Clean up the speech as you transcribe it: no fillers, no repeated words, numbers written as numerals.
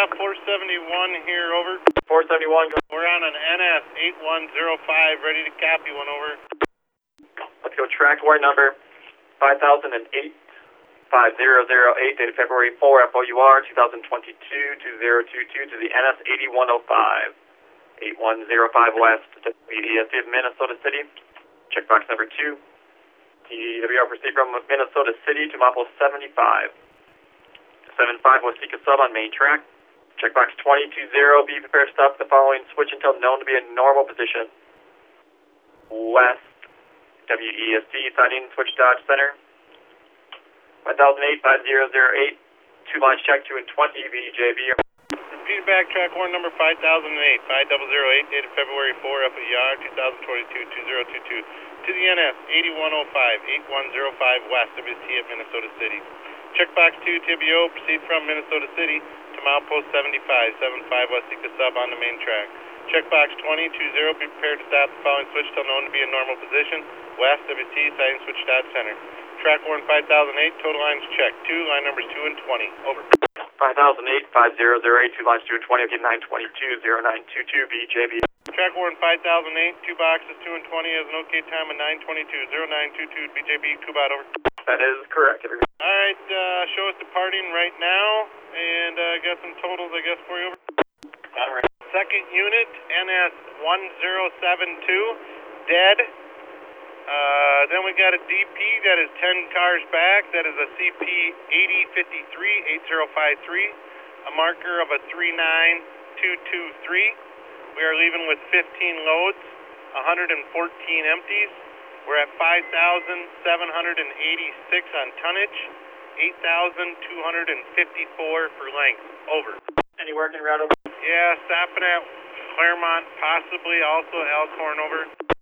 471 here, over. 471. We're on an NS 8105, ready to copy one, over. Let's go track wire number 5008, 5008, dated February 4, FOUR 2022 2022 to the NS 8105, 8105 West, EDSD of Minnesota City. Checkbox number 2. TWR proceed from Minnesota City to Maples 75. 75 will seek a sub on main track. Checkbox 2020, be prepared to stop the following switch until known to be in normal position. West, WESD, signing, switch Dodge Center. 5008, 5008, 2 lines check, 2 and 20, VJB. Repeat back, track warrant number 5008, 5008, dated February 4, FOUR 2022 2022 to the NS 8105, 8105 West, WST of Minnesota City. Checkbox 2, TBO, proceed from Minnesota City to milepost 75, 75 West, seek the sub on the main track. Checkbox 2020, be prepared to stop the following switch till known to be in normal position. West, WT, sighting switch Dodge Center. Track warrant 5008, total lines check. 2, line numbers 2 and 20, over. 5008, 5008, 2 lines 2 and 20, okay, 922, 0922, BJB. Track warrant 5008, 2 boxes, 2 and 20, has an okay time of 922, 0922, BJB, Kubat, over. That is correct, everyone. Alright, show us departing right now, and got some totals, I guess, for you, over. Alright. Second unit, NS 1072, dead. Then we got a DP that is 10 cars back, that is a CP 8053, 8053, a marker of a 39223. We are leaving with 15 loads, 114 empties. We're at 5,786 on tonnage, 8,254 for length, over. Any working route, over? Yeah, stopping at Claremont, possibly also Elkhorn, over.